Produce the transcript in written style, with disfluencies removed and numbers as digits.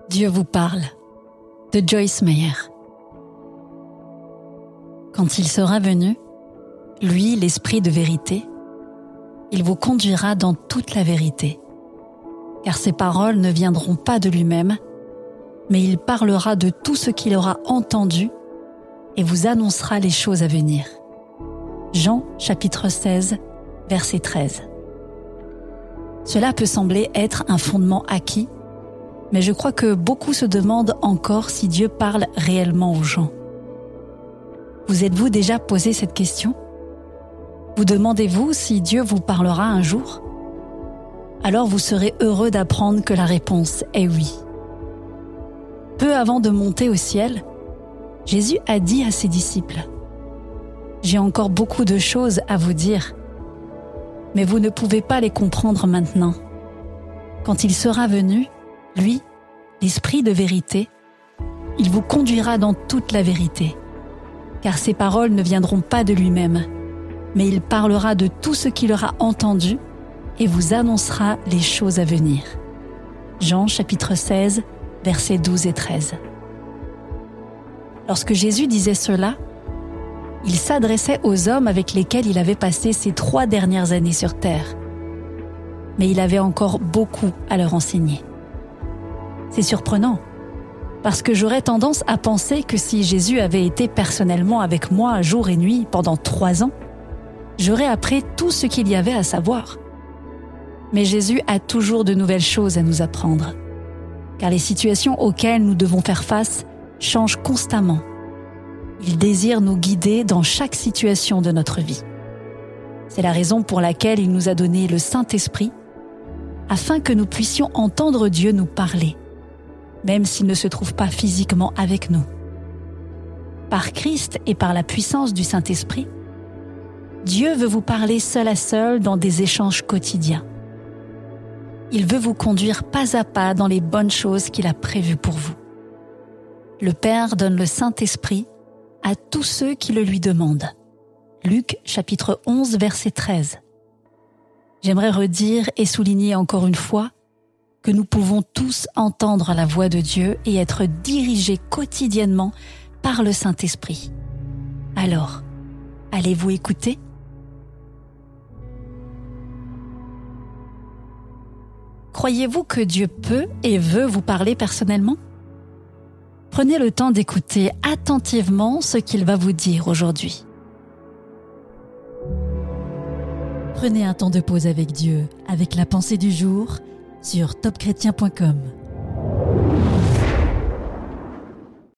Dieu vous parle, de Joyce Meyer. Quand il sera venu, lui, l'Esprit de vérité, il vous conduira dans toute la vérité, car ses paroles ne viendront pas de lui-même, mais il parlera de tout ce qu'il aura entendu et vous annoncera les choses à venir. Jean chapitre 16, verset 13. Cela peut sembler être un fondement acquis, mais je crois que beaucoup se demandent encore si Dieu parle réellement aux gens. Vous êtes-vous déjà posé cette question ? Vous demandez-vous si Dieu vous parlera un jour ? Alors vous serez heureux d'apprendre que la réponse est oui. Peu avant de monter au ciel, Jésus a dit à ses disciples : « J'ai encore beaucoup de choses à vous dire, mais vous ne pouvez pas les comprendre maintenant. Quand il sera venu, lui, l'Esprit de vérité, il vous conduira dans toute la vérité, car ses paroles ne viendront pas de lui-même, mais il parlera de tout ce qu'il aura entendu et vous annoncera les choses à venir. » Jean chapitre 16, versets 12 et 13. Lorsque Jésus disait cela, il s'adressait aux hommes avec lesquels il avait passé ces 3 dernières années sur terre. Mais il avait encore beaucoup à leur enseigner. C'est surprenant, parce que j'aurais tendance à penser que si Jésus avait été personnellement avec moi jour et nuit pendant 3 ans, j'aurais appris tout ce qu'il y avait à savoir. Mais Jésus a toujours de nouvelles choses à nous apprendre, car les situations auxquelles nous devons faire face changent constamment. Il désire nous guider dans chaque situation de notre vie. C'est la raison pour laquelle il nous a donné le Saint-Esprit, afin que nous puissions entendre Dieu nous parler, même s'il ne se trouve pas physiquement avec nous. Par Christ et par la puissance du Saint-Esprit, Dieu veut vous parler seul à seul dans des échanges quotidiens. Il veut vous conduire pas à pas dans les bonnes choses qu'il a prévues pour vous. Le Père donne le Saint-Esprit à tous ceux qui le lui demandent. Luc chapitre 11, verset 13. J'aimerais redire et souligner encore une fois que nous pouvons tous entendre la voix de Dieu et être dirigés quotidiennement par le Saint-Esprit. Alors, allez-vous écouter ? Croyez-vous que Dieu peut et veut vous parler personnellement ? Prenez le temps d'écouter attentivement ce qu'il va vous dire aujourd'hui. Prenez un temps de pause avec Dieu, avec la pensée du jour, sur topchrétien.com.